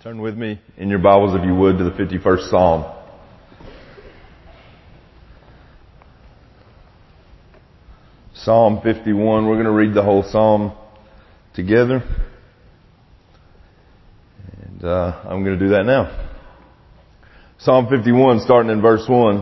Turn with me in your Bibles, if you would, to the 51st Psalm. Psalm 51. We're going to read the whole Psalm together. And I'm going to do that now. Psalm 51, starting in verse 1.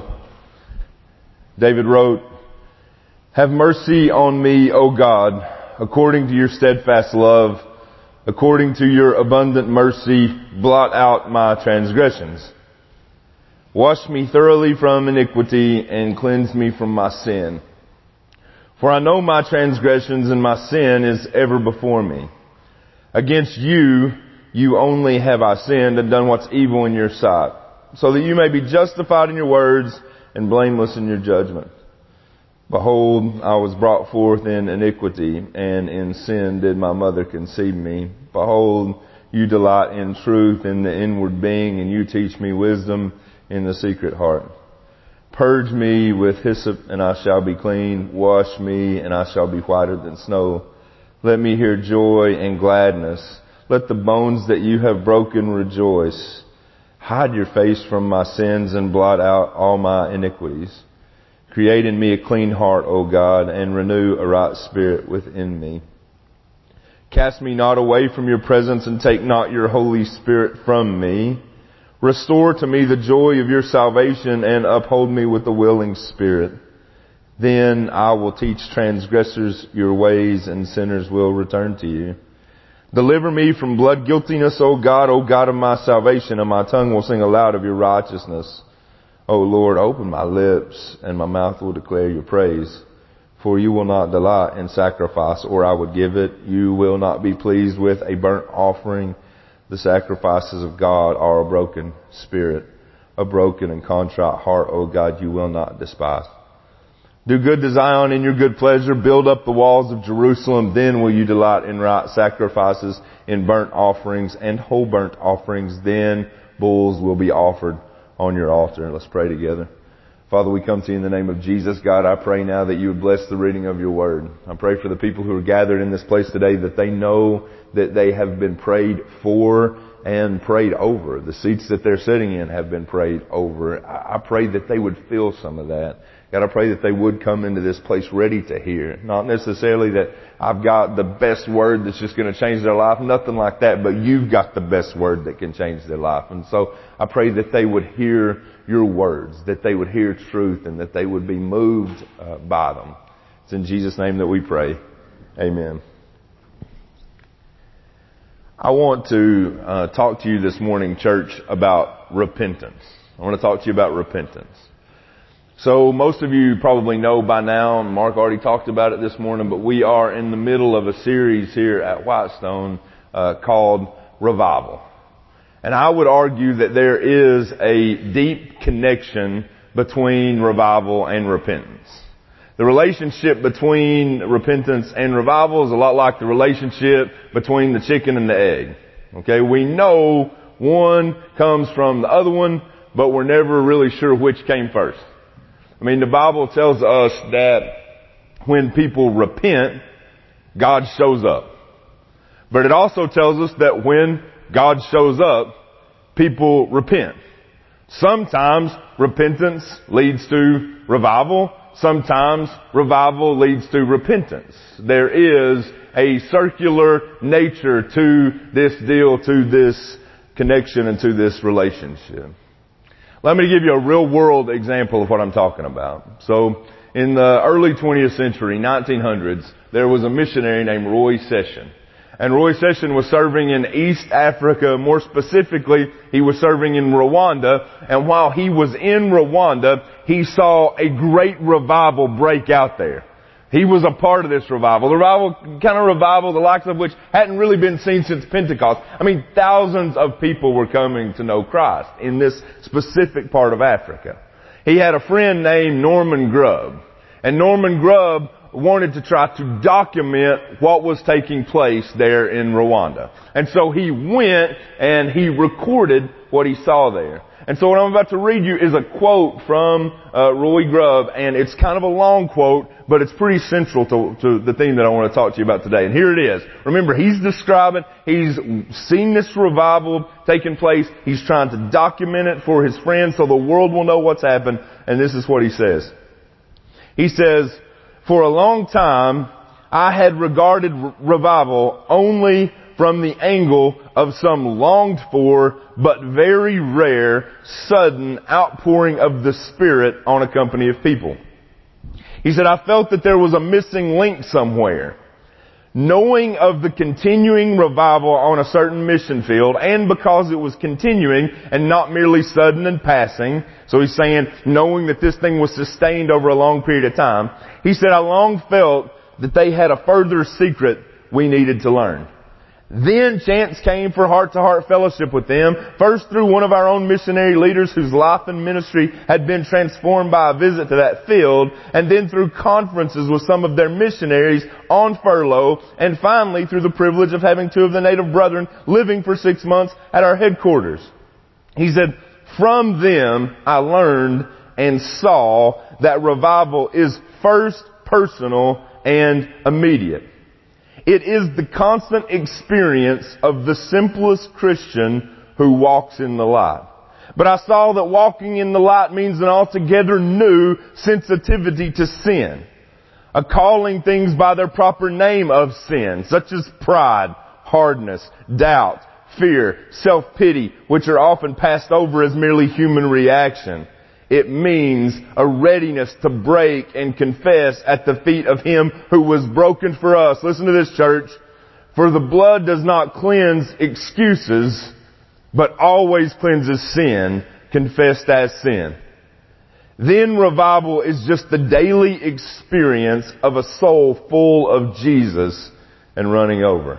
David wrote, "Have mercy on me, O God, according to your steadfast love. According to your abundant mercy, blot out my transgressions. Wash me thoroughly from iniquity and cleanse me from my sin. For I know my transgressions and my sin is ever before me. Against you, you only have I sinned and done what's evil in your sight, so that you may be justified in your words and blameless in your judgment. Behold, I was brought forth in iniquity, and in sin did my mother conceive me. Behold, you delight in truth in the inward being, and you teach me wisdom in the secret heart. Purge me with hyssop, and I shall be clean. Wash me, and I shall be whiter than snow. Let me hear joy and gladness. Let the bones that you have broken rejoice. Hide your face from my sins and blot out all my iniquities. Create in me a clean heart, O God, and renew a right spirit within me. Cast me not away from your presence and take not your Holy Spirit from me. Restore to me the joy of your salvation and uphold me with a willing spirit. Then I will teach transgressors your ways and sinners will return to you. Deliver me from blood guiltiness, O God of my salvation, and my tongue will sing aloud of your righteousness. O Lord, open my lips, and my mouth will declare your praise. For you will not delight in sacrifice, or I would give it. You will not be pleased with a burnt offering. The sacrifices of God are a broken spirit, a broken and contrite heart, O God, you will not despise. Do good to Zion in your good pleasure. Build up the walls of Jerusalem. Then will you delight in right sacrifices, in burnt offerings and whole burnt offerings. Then bulls will be offered on your altar." Let's pray together. Father, we come to you in the name of Jesus. God, I pray now that you would bless the reading of your word. I pray for the people who are gathered in this place today that they know that they have been prayed for and prayed over. The seats that they're sitting in have been prayed over. I pray that they would feel some of that. God, I pray that they would come into this place ready to hear. Not necessarily that I've got the best word that's just going to change their life. Nothing like that. But you've got the best word that can change their life. And so I pray that they would hear your words, that they would hear truth, and that they would be moved by them. It's in Jesus' name that we pray. Amen. I want to talk to you this morning, church, about repentance. I want to talk to you about repentance. So most of you probably know by now, and Mark already talked about it this morning, but we are in the middle of a series here at Whitestone called Revival. And I would argue that there is a deep connection between revival and repentance. The relationship between repentance and revival is a lot like the relationship between the chicken and the egg. Okay, we know one comes from the other one, but we're never really sure which came first. I mean, the Bible tells us that when people repent, God shows up. But it also tells us that when God shows up, people repent. Sometimes repentance leads to revival. Sometimes revival leads to repentance. There is a circular nature to this deal, to this connection, and to this relationship. Let me give you a real world example of what I'm talking about. So, in the early 20th century, 1900s, there was a missionary named Roy Session. And Roy Session was serving in East Africa. More specifically, he was serving in Rwanda. And while he was in Rwanda, he saw a great revival break out there. He was a part of this revival. The kind of revival, the likes of which hadn't really been seen since Pentecost. I mean, thousands of people were coming to know Christ in this specific part of Africa. He had a friend named Norman Grubb. And Norman Grubb wanted to try to document what was taking place there in Rwanda. And so he went and he recorded what he saw there. And so what I'm about to read you is a quote from Roy Grubb, and it's kind of a long quote, but it's pretty central to the theme that I want to talk to you about today. And here it is. Remember, he's seen this revival taking place. He's trying to document it for his friends so the world will know what's happened. And this is what he says. He says, "For a long time, I had regarded revival only from the angle of some longed for but very rare sudden outpouring of the Spirit on a company of people." He said, "I felt that there was a missing link somewhere. Knowing of the continuing revival on a certain mission field, and because it was continuing and not merely sudden and passing," so he's saying knowing that this thing was sustained over a long period of time, he said, "I long felt that they had a further secret we needed to learn. Then chance came for heart-to-heart fellowship with them, first through one of our own missionary leaders whose life and ministry had been transformed by a visit to that field, and then through conferences with some of their missionaries on furlough, and finally through the privilege of having two of the native brethren living for 6 months at our headquarters." He said, "From them I learned and saw that revival is first personal and immediate. It is the constant experience of the simplest Christian who walks in the light. But I saw that walking in the light means an altogether new sensitivity to sin, a calling things by their proper name of sin, such as pride, hardness, doubt, fear, self-pity, which are often passed over as merely human reaction. It means a readiness to break and confess at the feet of Him who was broken for us." Listen to this, church. "For the blood does not cleanse excuses, but always cleanses sin, confessed as sin. Then revival is just the daily experience of a soul full of Jesus and running over."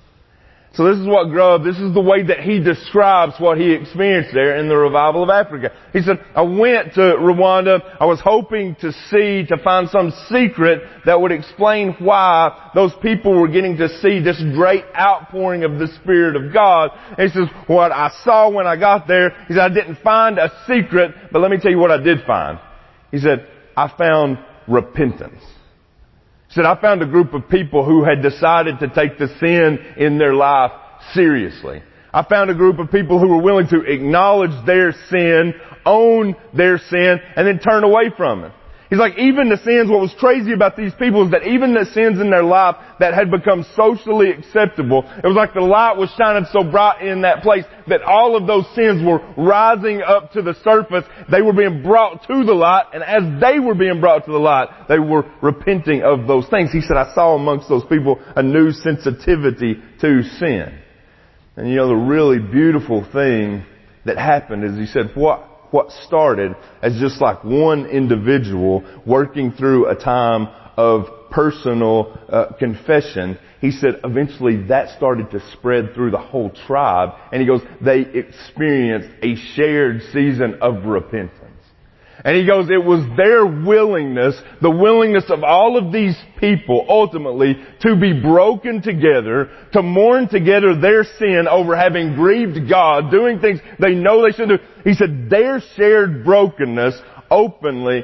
So this is the way that he describes what he experienced there in the revival of Africa. He said, "I went to Rwanda. I was hoping to find some secret that would explain why those people were getting to see this great outpouring of the Spirit of God." And he says, "What I saw when I got there," he said, "I didn't find a secret, but let me tell you what I did find." He said, "I found repentance." He said, "I found a group of people who had decided to take the sin in their life seriously. I found a group of people who were willing to acknowledge their sin, own their sin, and then turn away from it." He's like, even the sins, what was crazy about these people is that even the sins in their life that had become socially acceptable, it was like the light was shining so bright in that place that all of those sins were rising up to the surface. They were being brought to the light, and as they were being brought to the light, they were repenting of those things. He said, "I saw amongst those people a new sensitivity to sin." And the really beautiful thing that happened is he said, what started as just like one individual working through a time of personal confession, he said eventually that started to spread through the whole tribe. And he goes, they experienced a shared season of repentance. And he goes, it was their willingness, the willingness of all of these people ultimately to be broken together, to mourn together their sin over having grieved God, doing things they know they shouldn't do. He said their shared brokenness ultimately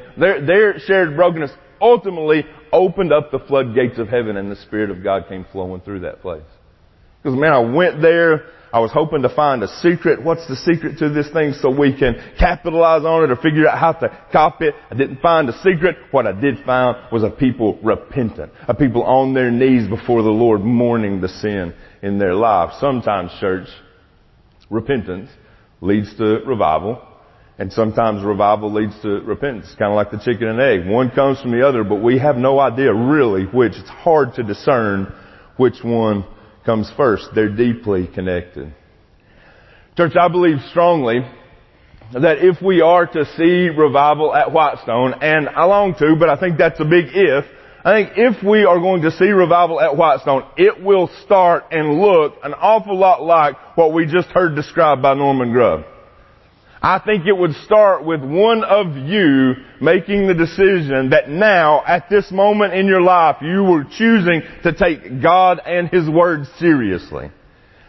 opened up the floodgates of heaven, and the Spirit of God came flowing through that place. Because man, I went there, I was hoping to find a secret. What's the secret to this thing so we can capitalize on it or figure out how to copy it? I didn't find a secret. What I did find was a people repentant, a people on their knees before the Lord mourning the sin in their life. Sometimes, church, repentance leads to revival, and sometimes revival leads to repentance. Kind of like the chicken and egg. One comes from the other, but we have no idea really which. It's hard to discern which one comes first. They're deeply connected. Church, I believe strongly that if we are to see revival at Whitestone, and I long to, but I think that's a big if, I think if we are going to see revival at Whitestone, it will start and look an awful lot like what we just heard described by Norman Grubb. I think it would start with one of you making the decision that now, at this moment in your life, you were choosing to take God and His Word seriously.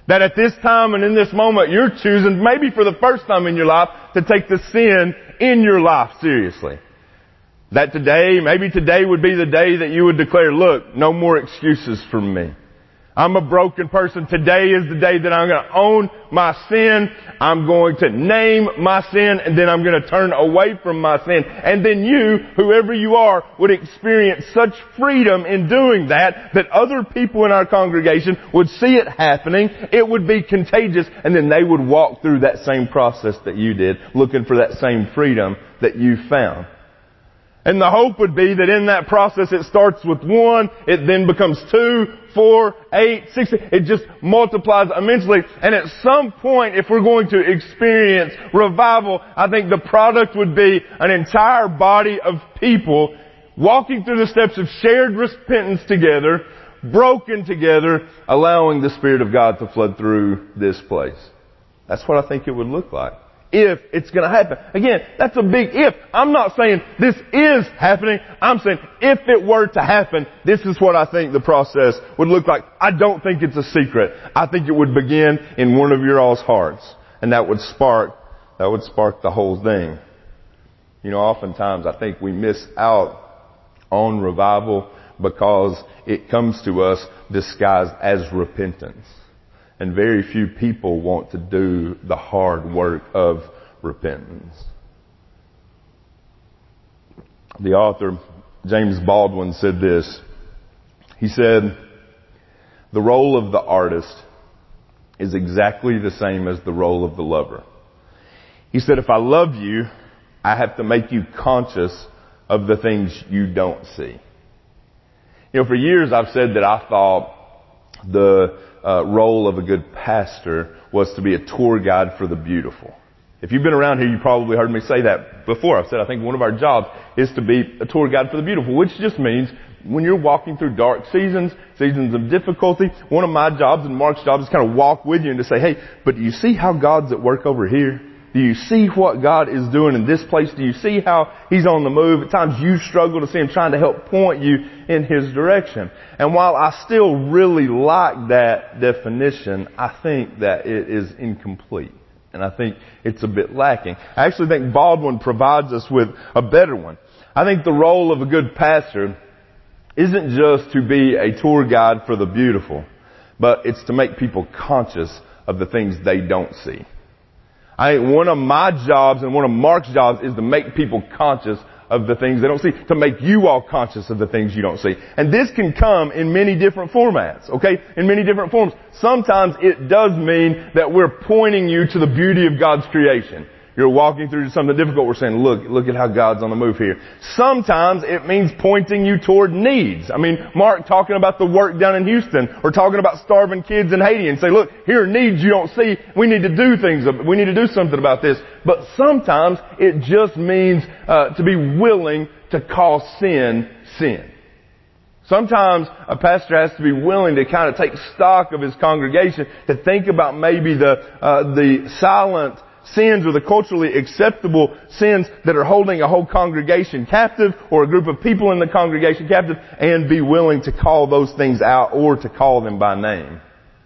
That at this time and in this moment, you're choosing, maybe for the first time in your life, to take the sin in your life seriously. That today, maybe today would be the day that you would declare, look, no more excuses from me. I'm a broken person. Today is the day that I'm going to own my sin. I'm going to name my sin, and then I'm going to turn away from my sin. And then you, whoever you are, would experience such freedom in doing that other people in our congregation would see it happening. It would be contagious, and then they would walk through that same process that you did, looking for that same freedom that you found. And the hope would be that in that process it starts with 1, it then becomes 2, 4, 8, 16. It just multiplies immensely. And at some point, if we're going to experience revival, I think the product would be an entire body of people walking through the steps of shared repentance together, broken together, allowing the Spirit of God to flood through this place. That's what I think it would look like. If it's going to happen. Again, that's a big if. I'm not saying this is happening. I'm saying if it were to happen, this is what I think the process would look like. I don't think it's a secret. I think it would begin in one of your all's hearts. And that would spark the whole thing. You know, oftentimes I think we miss out on revival because it comes to us disguised as repentance. And very few people want to do the hard work of repentance. The author, James Baldwin, said this. He said, the role of the artist is exactly the same as the role of the lover. He said, if I love you, I have to make you conscious of the things you don't see. You know, for years I've said that I thought the role of a good pastor was to be a tour guide for the beautiful. If you've been around here, you probably heard me say that before. I've said I think one of our jobs is to be a tour guide for the beautiful, which just means when you're walking through dark seasons of difficulty, one of my jobs and Mark's job is kind of walk with you and to say, hey, but do you see how God's at work over here? Do you see what God is doing in this place? Do you see how He's on the move? At times you struggle to see Him trying to help point you in His direction. And while I still really like that definition, I think that it is incomplete. And I think it's a bit lacking. I actually think Baldwin provides us with a better one. I think the role of a good pastor isn't just to be a tour guide for the beautiful, but it's to make people conscious of the things they don't see. I think one of my jobs and one of Mark's jobs is to make people conscious of the things they don't see, to make you all conscious of the things you don't see. And this can come in many different formats, okay? In many different forms. Sometimes it does mean that we're pointing you to the beauty of God's creation. You're walking through something difficult. We're saying, look at how God's on the move here. Sometimes it means pointing you toward needs. I mean, Mark talking about the work down in Houston or talking about starving kids in Haiti and say, look, here are needs you don't see. We need to do things. We need to do something about this. But sometimes it just means to be willing to call sin, sin. Sometimes a pastor has to be willing to kind of take stock of his congregation, to think about maybe the silent sins or the culturally acceptable sins that are holding a whole congregation captive or a group of people in the congregation captive, and be willing to call those things out or to call them by name.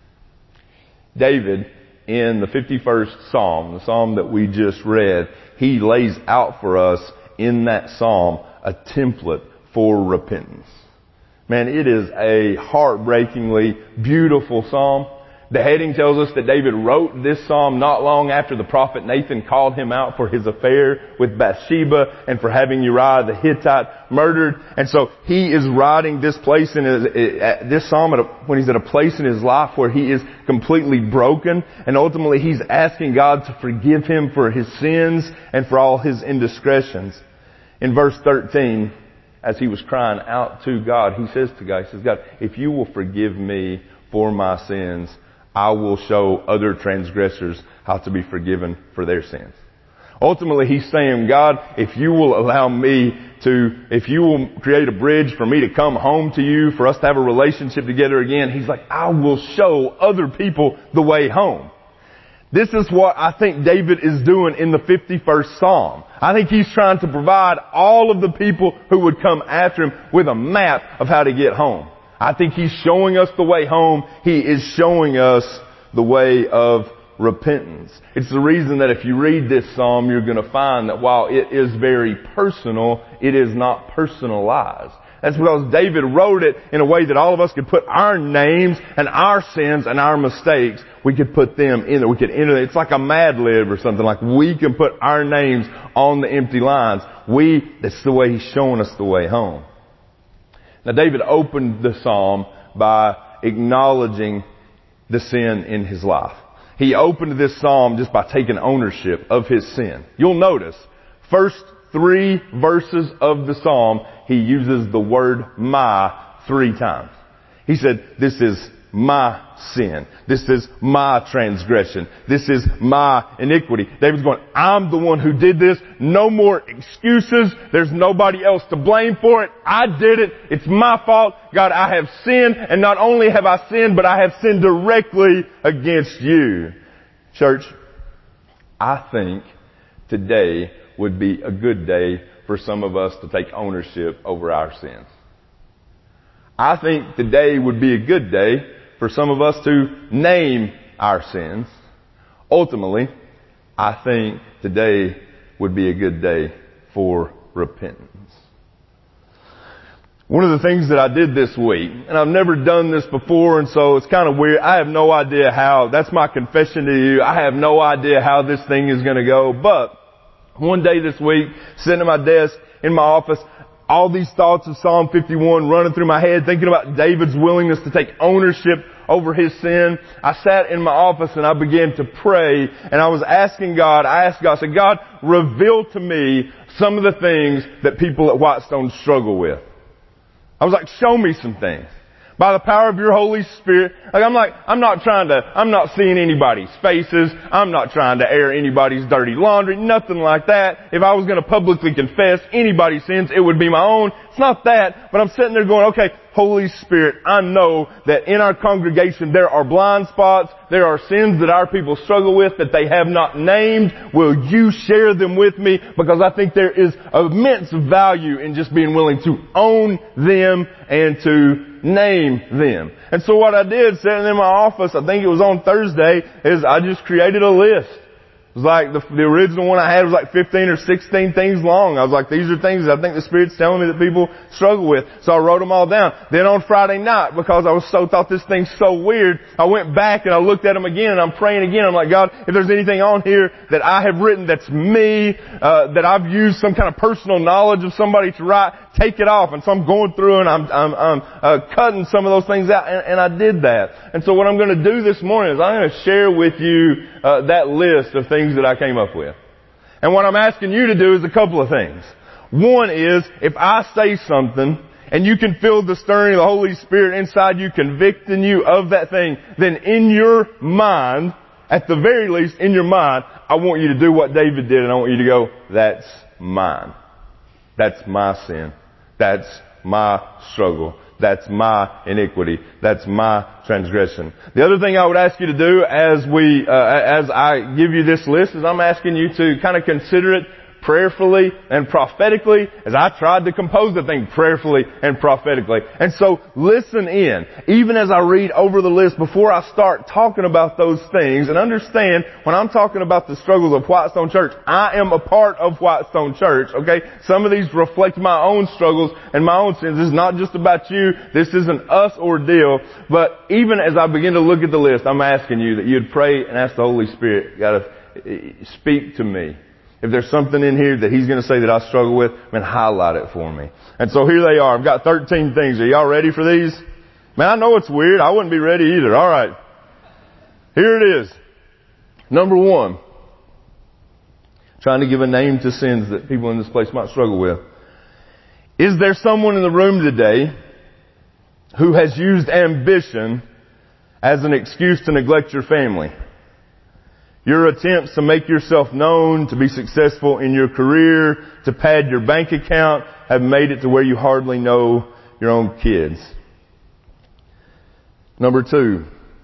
David, in the 51st Psalm, the Psalm that we just read, he lays out for us in that Psalm a template for repentance. Man, it is a heartbreakingly beautiful Psalm. The heading tells us that David wrote this psalm not long after the prophet Nathan called him out for his affair with Bathsheba and for having Uriah the Hittite murdered. And so he is writing this place this psalm when he's at a place in his life where he is completely broken, and ultimately he's asking God to forgive him for his sins and for all his indiscretions. In verse 13, as he was crying out to God, he says to God, God, if you will forgive me for my sins, I will show other transgressors how to be forgiven for their sins. Ultimately, he's saying, God, if you will allow me if you will create a bridge for me to come home to you, for us to have a relationship together again, he's like, I will show other people the way home. This is what I think David is doing in the 51st Psalm. I think he's trying to provide all of the people who would come after him with a map of how to get home. I think he's showing us the way home. He is showing us the way of repentance. It's the reason that if you read this psalm, you're going to find that while it is very personal, it is not personalized. That's because David wrote it in a way that all of us could put our names and our sins and our mistakes, we could put them in there. We could enter it. It's like a Mad Lib or something. Like we can put our names on the empty lines. That's the way He's showing us the way home. Now David opened the psalm by acknowledging the sin in his life. He opened this psalm just by taking ownership of his sin. You'll notice, first 3 verses of the psalm, he uses the word my 3 times. He said, this is my sin. This is my transgression. This is my iniquity. David's going, I'm the one who did this. No more excuses. There's nobody else to blame for it. I did it. It's my fault. God, I have sinned. And not only have I sinned, but I have sinned directly against you. Church, I think today would be a good day for some of us to take ownership over our sins. I think today would be a good day for some of us to name our sins. Ultimately, I think today would be a good day for repentance. One of the things that I did this week, and I've never done this before, and so it's kind of weird. I have no idea how, that's my confession to you. I have no idea how this thing is going to go, but one day this week, sitting at my desk in my office, all these thoughts of Psalm 51 running through my head, thinking about David's willingness to take ownership over his sin. I sat in my office and I began to pray, and I was asking God, I said, God, reveal to me some of the things that people at Whitestone struggle with. I was like, show me some things. By the power of your Holy Spirit. I'm not seeing anybody's faces. I'm not trying to air anybody's dirty laundry. Nothing like that. If I was going to publicly confess anybody's sins, it would be my own. It's not that. But I'm sitting there going, okay, Holy Spirit, I know that in our congregation there are blind spots. There are sins that our people struggle with that they have not named. Will you share them with me? Because I think there is immense value in just being willing to own them and to name them. And so what I did, sitting in my office, I think it was on Thursday, is I just created a list. It was like the original one I had was like 15 or 16 things long. I was like, these are things that I think the Spirit's telling me that people struggle with. So I wrote them all down. Then on Friday night, because I thought this thing's so weird, I went back and I looked at them again and I'm praying again. I'm like, God, if there's anything on here that I have written that's me, that I've used some kind of personal knowledge of somebody to write, take it off. And so I'm going through and I'm cutting some of those things out, and I did that. And so what I'm going to do this morning is I'm going to share with you that list of things that I came up with. And what I'm asking you to do is a couple of things. One is, if I say something and you can feel the stirring of the Holy Spirit inside you, convicting you of that thing, then in your mind, at the very least in your mind, I want you to do what David did, and I want you to go, that's mine. That's my sin. That's my struggle. That's my iniquity. That's my transgression. The other thing I would ask you to do as I give you this list is I'm asking you to kind of consider it prayerfully and prophetically, as I tried to compose the thing prayerfully and prophetically. And so listen in, even as I read over the list before I start talking about those things, and understand when I'm talking about the struggles of Whitestone Church, I am a part of Whitestone Church, okay? Some of these reflect my own struggles and my own sins. This is not just about you. This isn't us ordeal. But even as I begin to look at the list, I'm asking you that you'd pray and ask the Holy Spirit, God, speak to me. If there's something in here that He's going to say that I struggle with, man, highlight it for me. And so here they are. I've got 13 things. Are y'all ready for these? Man, I know it's weird. I wouldn't be ready either. All right. Here it is. Number 1. Trying to give a name to sins that people in this place might struggle with. Is there someone in the room today who has used ambition as an excuse to neglect your family? Your attempts to make yourself known, to be successful in your career, to pad your bank account, have made it to where you hardly know your own kids. Number 2.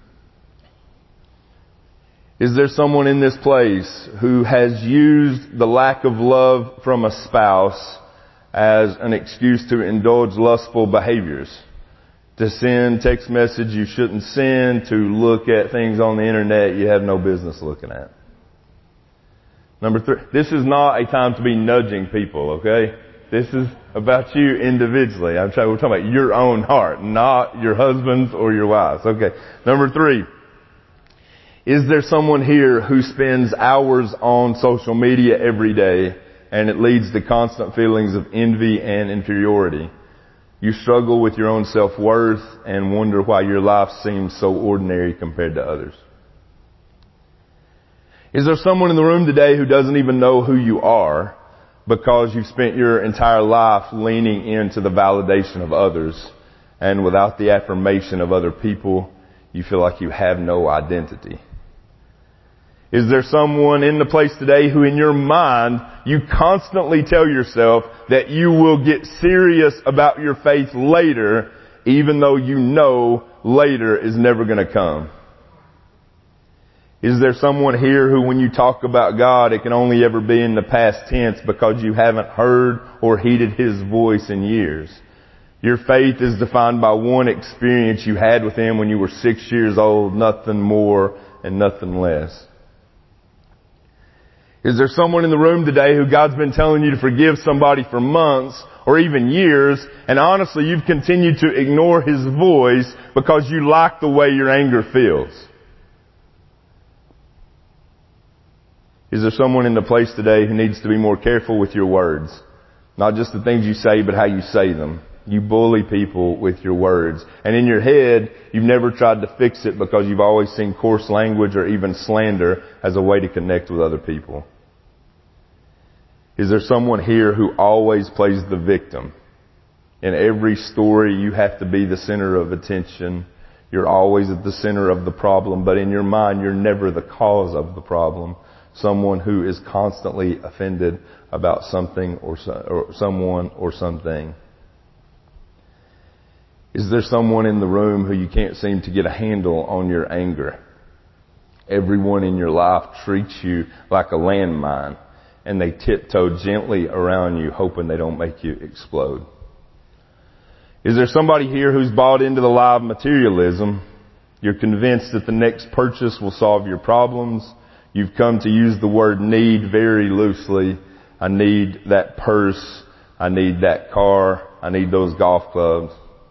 Is there someone in this place who has used the lack of love from a spouse as an excuse to indulge lustful behaviors? to send text message you shouldn't send, to look at things on the internet you have no business looking at. Number 3, this is not a time to be nudging people, okay? This is about you individually. We're talking about your own heart, not your husband's or your wife's. Okay. Number 3, is there someone here who spends hours on social media every day and it leads to constant feelings of envy and inferiority? You struggle with your own self-worth and wonder why your life seems so ordinary compared to others. Is there someone in the room today who doesn't even know who you are because you've spent your entire life leaning into the validation of others, and without the affirmation of other people, you feel like you have no identity? Is there someone in the place today who in your mind you constantly tell yourself that you will get serious about your faith later, even though you know later is never going to come? Is there someone here who when you talk about God, it can only ever be in the past tense because you haven't heard or heeded His voice in years? Your faith is defined by one experience you had with Him when you were 6 years old, nothing more and nothing less. Is there someone in the room today who God's been telling you to forgive somebody for months or even years, and honestly you've continued to ignore His voice because you like the way your anger feels? Is there someone in the place today who needs to be more careful with your words? Not just the things you say, but how you say them. You bully people with your words. And in your head, you've never tried to fix it because you've always seen coarse language or even slander as a way to connect with other people. Is there someone here who always plays the victim? In every story, you have to be the center of attention. You're always at the center of the problem, but in your mind, you're never the cause of the problem. Someone who is constantly offended about something or someone or something. Is there someone in the room who you can't seem to get a handle on your anger? Everyone in your life treats you like a landmine, and they tiptoe gently around you, hoping they don't make you explode. Is there somebody here who's bought into the lie of materialism? You're convinced that the next purchase will solve your problems. You've come to use the word need very loosely. I need that purse. I need that car. I need those golf clubs.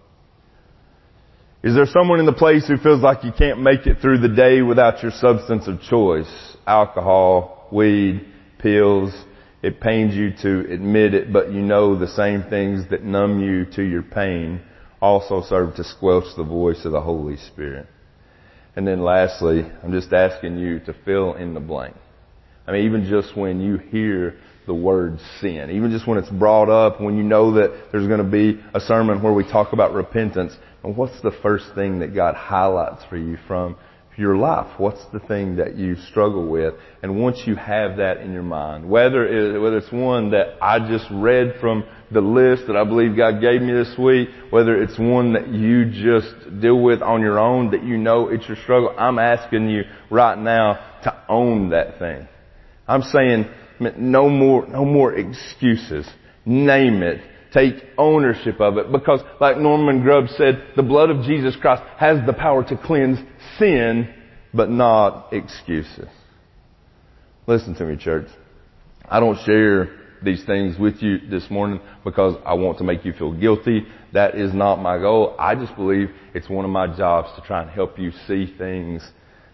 Is there someone in the place who feels like you can't make it through the day without your substance of choice? Alcohol, weed, pills. It pains you to admit it, but you know the same things that numb you to your pain also serve to squelch the voice of the Holy Spirit. And then lastly, I'm just asking you to fill in the blank. I mean, even just when you hear the word sin, even just when it's brought up, when you know that there's going to be a sermon where we talk about repentance, and what's the first thing that God highlights for you from your life? What's the thing that you struggle with? And once you have that in your mind, whether it's one that I just read from the list that I believe God gave me this week, whether it's one that you just deal with on your own, that you know it's your struggle, I'm asking you right now to own that thing. I'm saying no more excuses. Name it. Take ownership of it. Because like Norman Grubb said, the blood of Jesus Christ has the power to cleanse sin, but not excuses. Listen to me, church. I don't share these things with you this morning because I want to make you feel guilty. That is not my goal. I just believe it's one of my jobs to try and help you see things,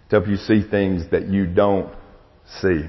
that you don't see.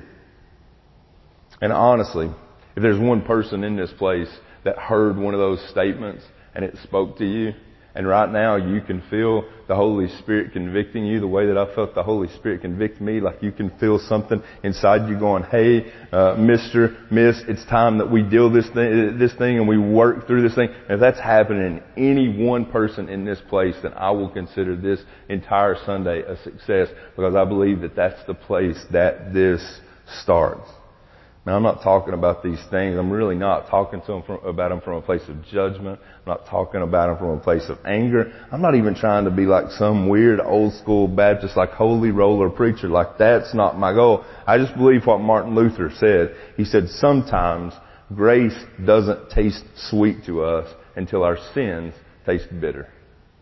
And honestly, if there's one person in this place that heard one of those statements and it spoke to you, and right now you can feel the Holy Spirit convicting you the way that I felt the Holy Spirit convict me, like you can feel something inside you going, hey, Mr., Miss, it's time that we deal this thing and we work through this thing. And if that's happening in any one person in this place, then I will consider this entire Sunday a success, because I believe that that's the place that this starts. Now, I'm not talking about these things. I'm really not talking to them about them from a place of judgment. I'm not talking about them from a place of anger. I'm not even trying to be like some weird old school Baptist, like holy roller preacher. Like, that's not my goal. I just believe what Martin Luther said. He said, sometimes grace doesn't taste sweet to us until our sins taste bitter.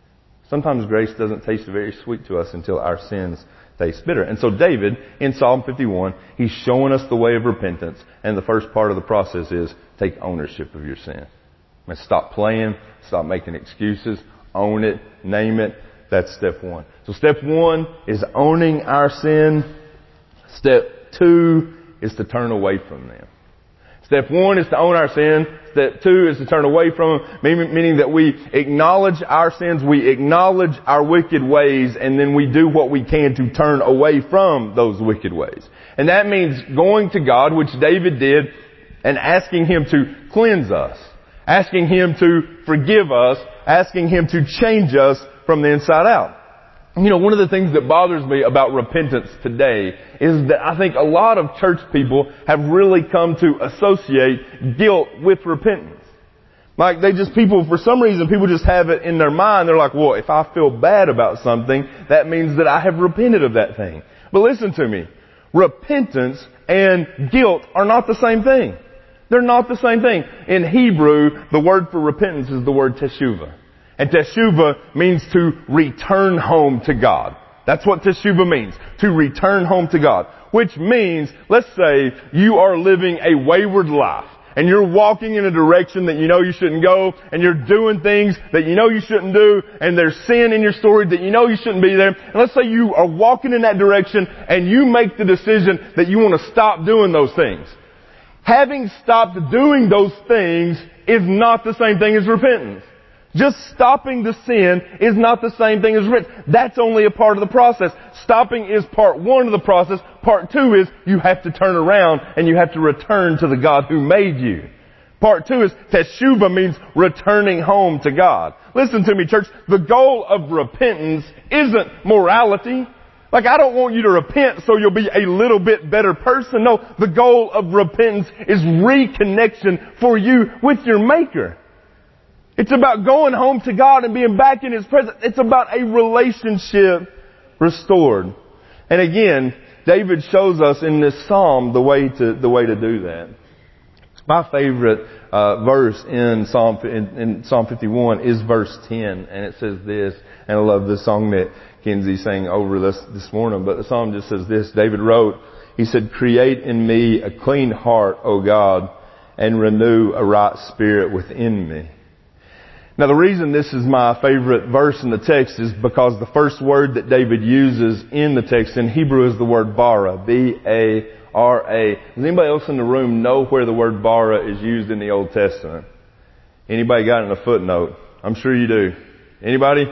Sometimes grace doesn't taste very sweet to us until our sins taste bitter. And so David, in Psalm 51, he's showing us the way of repentance. And the first part of the process is take ownership of your sin. And stop playing, stop making excuses, own it, name it. That's step one. So step one is owning our sin. Step two is to turn away from them. Step one is to own our sin. Step two is to turn away from them, meaning that we acknowledge our sins, we acknowledge our wicked ways, and then we do what we can to turn away from those wicked ways. And that means going to God, which David did, and asking Him to cleanse us, asking Him to forgive us, asking Him to change us from the inside out. You know, one of the things that bothers me about repentance today is that I think a lot of church people have really come to associate guilt with repentance. Like for some reason, people just have it in their mind. They're like, well, if I feel bad about something, that means that I have repented of that thing. But listen to me. Repentance and guilt are not the same thing. They're not the same thing. In Hebrew, the word for repentance is the word teshuvah. And teshuvah means to return home to God. That's what teshuvah means. To return home to God. Which means, let's say you are living a wayward life. And you're walking in a direction that you know you shouldn't go. And you're doing things that you know you shouldn't do. And there's sin in your story that you know you shouldn't be there. And let's say you are walking in that direction and you make the decision that you want to stop doing those things. Having stopped doing those things is not the same thing as repentance. Just stopping the sin is not the same thing as repentance. That's only a part of the process. Stopping is part one of the process. Part two is you have to turn around and you have to return to the God who made you. Part two is teshuvah, means returning home to God. Listen to me, church. The goal of repentance isn't morality. Like, I don't want you to repent so you'll be a little bit better person. No, the goal of repentance is reconnection for you with your Maker. It's about going home to God and being back in His presence. It's about a relationship restored. And again, David shows us in this psalm the way to do that. My favorite verse in Psalm 51 is verse 10, and it says this. And I love this song that Kenzie sang over this morning. But the psalm just says this. David wrote, he said, "Create in me a clean heart, O God, and renew a right spirit within me." Now the reason this is my favorite verse in the text is because the first word that David uses in the text in Hebrew is the word bara. B-A-R-A. Does anybody else in the room know where the word bara is used in the Old Testament? Anybody got it in a footnote? I'm sure you do. Anybody?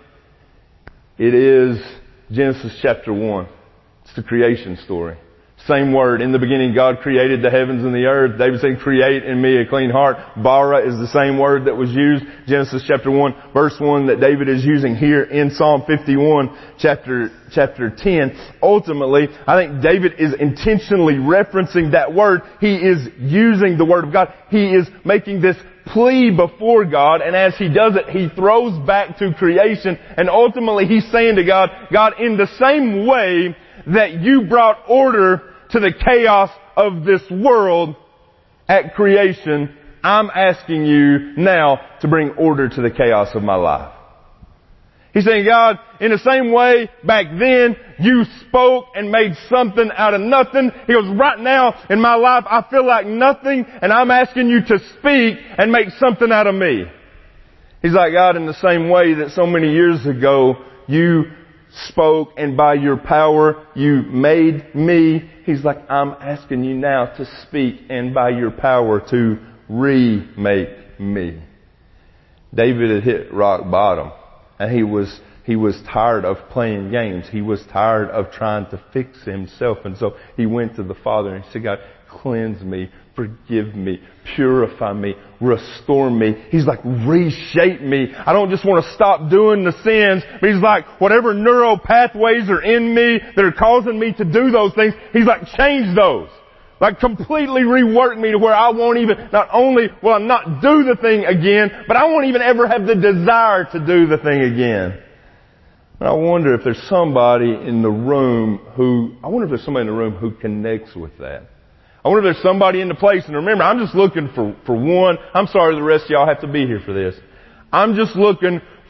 It is Genesis chapter 1. It's the creation story. Same word. In the beginning, God created the heavens and the earth. David said, "Create in me a clean heart." Bara is the same word that was used Genesis chapter 1, verse 1 that David is using here in Psalm 51, chapter 10. Ultimately, I think David is intentionally referencing that word. He is using the word of God. He is making this plea before God, and as he does it, he throws back to creation, and ultimately he's saying to God, God, in the same way that you brought order to the chaos of this world at creation, I'm asking you now to bring order to the chaos of my life. He's saying, God, in the same way back then you spoke and made something out of nothing. He goes, right now in my life I feel like nothing, and I'm asking you to speak and make something out of me. He's like, God, in the same way that so many years ago you spoke and by your power you made me. He's like, I'm asking you now to speak and by your power to remake me. David had hit rock bottom, and he was tired of playing games. He was tired of trying to fix himself. And so he went to the Father and he said, God, cleanse me, forgive me, purify me, restore me. He's like, reshape me. I don't just want to stop doing the sins, but he's like, whatever neural pathways are in me that are causing me to do those things, he's like, change those. Like, completely rework me to where I won't even, not only will I not do the thing again, but I won't even ever have the desire to do the thing again. And I wonder if there's somebody in the room who connects with that. I wonder if there's somebody in the place, and remember, I'm just looking for one. I'm sorry the rest of y'all have to be here for this. I'm just looking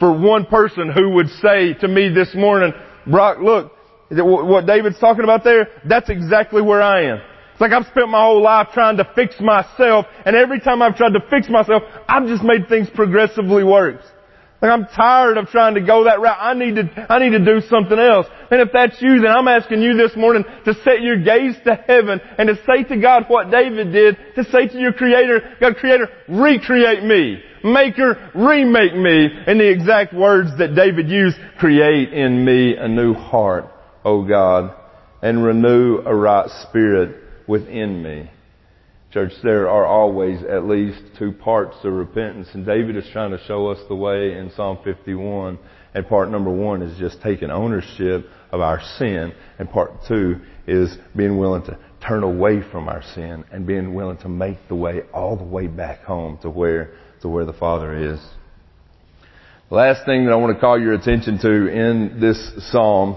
for one person who would say to me this morning, Brock, look, what David's talking about there, that's exactly where I am. It's like I've spent my whole life trying to fix myself, and every time I've tried to fix myself, I've just made things progressively worse. Like I'm tired of trying to go that route. I need to do something else. And if that's you, then I'm asking you this morning to set your gaze to heaven and to say to God what David did, to say to your Creator, God, Creator, recreate me. Maker, remake me. In the exact words that David used, create in me a new heart, O God, and renew a right spirit within me. Church, there are always at least two parts to repentance, and David is trying to show us the way in Psalm 51. And part number one is just taking ownership of our sin, and part two is being willing to turn away from our sin and being willing to make the way all the way back home to where the Father is. The last thing that I want to call your attention to in this psalm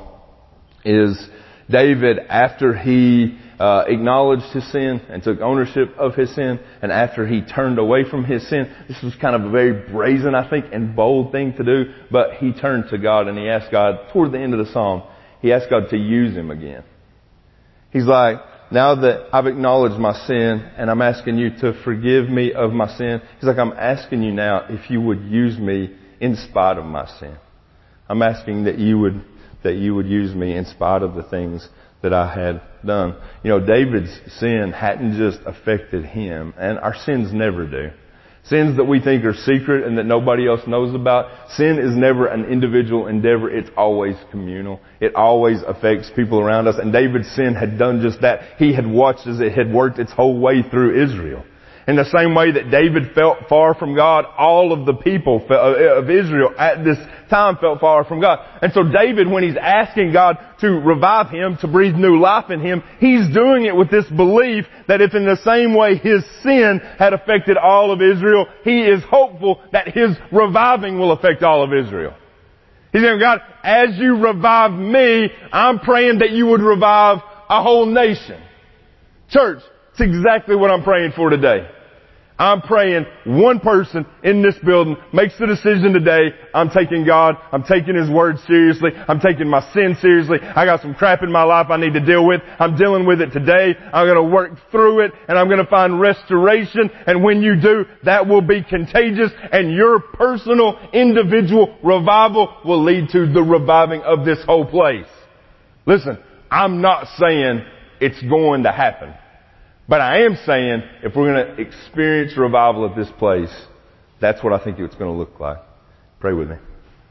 is David, after he acknowledged his sin and took ownership of his sin, and after he turned away from his sin, this was kind of a very brazen, I think, and bold thing to do, but he turned to God and he asked God, toward the end of the psalm, he asked God to use him again. He's like, now that I've acknowledged my sin and I'm asking you to forgive me of my sin, he's like, I'm asking you now if you would use me in spite of my sin. I'm asking that you would use me in spite of the things that I had done. You know, David's sin hadn't just affected him, and our sins never do. Sins that we think are secret and that nobody else knows about, sin is never an individual endeavor. It's always communal. It always affects people around us. And David's sin had done just that. He had watched as it had worked its whole way through Israel. In the same way that David felt far from God, all of the people of Israel at this time felt far from God. And so David, when he's asking God to revive him, to breathe new life in him, he's doing it with this belief that if in the same way his sin had affected all of Israel, he is hopeful that his reviving will affect all of Israel. He's saying, God, as you revive me, I'm praying that you would revive a whole nation. Church, it's exactly what I'm praying for today. I'm praying one person in this building makes the decision today, I'm taking God, I'm taking His Word seriously, I'm taking my sin seriously, I got some crap in my life I need to deal with, I'm dealing with it today, I'm going to work through it, and I'm going to find restoration, and when you do, that will be contagious, and your personal, individual revival will lead to the reviving of this whole place. Listen, I'm not saying it's going to happen. But I am saying, if we're going to experience revival at this place, that's what I think it's going to look like. Pray with me.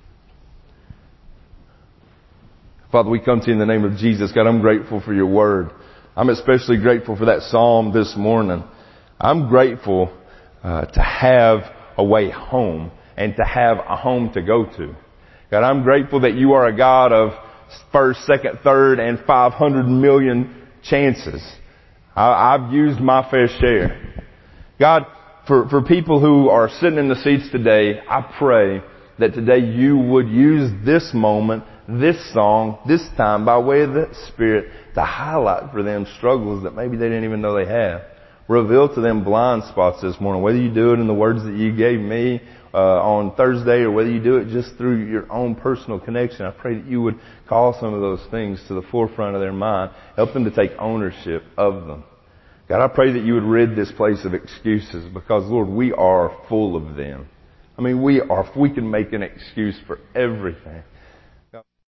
Father, we come to you in the name of Jesus. God, I'm grateful for your word. I'm especially grateful for that psalm this morning. I'm grateful to have a way home and to have a home to go to. God, I'm grateful that you are a God of first, second, third, and 500 million chances. I've used my fair share. God, for people who are sitting in the seats today, I pray that today you would use this moment, this song, this time by way of the Spirit to highlight for them struggles that maybe they didn't even know they have. Reveal to them blind spots this morning, whether you do it in the words that you gave me on Thursday or whether you do it just through your own personal connection. I pray that you would call some of those things to the forefront of their mind. Help them to take ownership of them. God, I pray that you would rid this place of excuses because, Lord, we are full of them. I mean, we can make an excuse for everything.